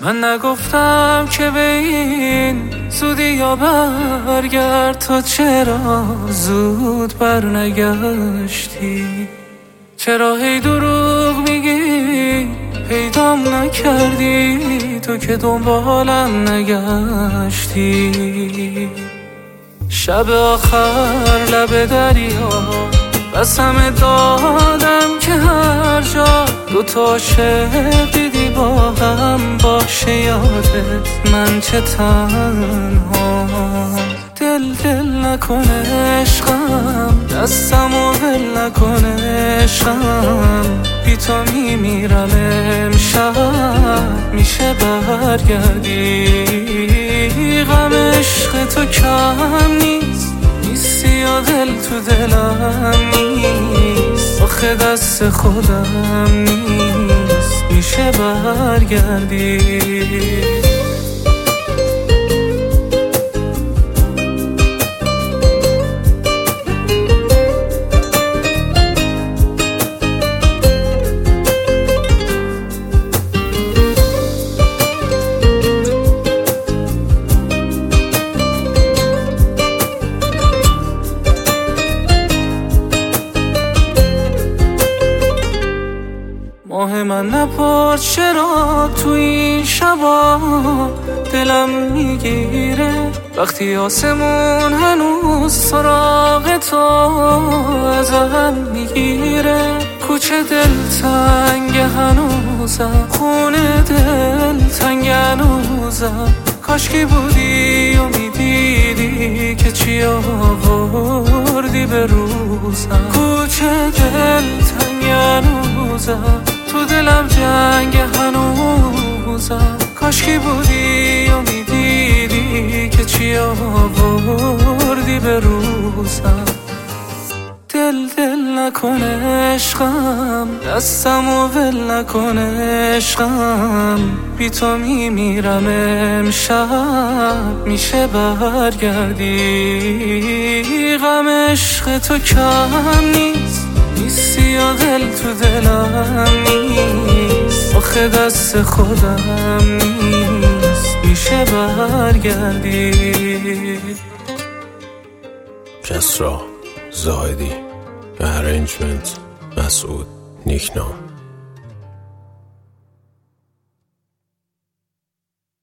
من نگفتم که به این زودی یا برگرد، تو چرا زود برنگشتی؟ چرا هی دروغ میگی پیدام نکردی؟ تو که دنبالم نگشتی. شب آخر لب دریا قسم دادم که هر جا دوتا عاشق دیدی با هم باشه یادت من چه تنها. دل نکن عشقم، دستمو ول نکن عشقم، بی تو میمیرم امشب، میشه برگردی؟ غم عشق تو کم نیستی یا دل تو دلم نیست؟ آخه دست خودم نیست، میشه برگردی؟ ماه من نپرد چرا تو این شبا دلم میگیره، وقتی آسمون هنوز سراغ تو ازم میگیره. کوچه دل تنگ هنوزم، خونه دل تنگ هنوزم، کاشکی بودی و میدیدی که چی آوردی به روزم. کوچه دل تنگ هنوزم، تو دلم جنگ هنوزم، کاشکی بودی و میدیدی که چی آوردی به روزم. دل نکن عشقم، دستمو ول نکن عشقم، بی تو میمیرم امشب، میشه برگردی؟ غم عشق تو کم نیستی یا دل تو دلم نیست؟ آخه دست خودم نیست، میشه برگردی؟ کسرا زاهدی، ارنجمنت مسعود نیکنام.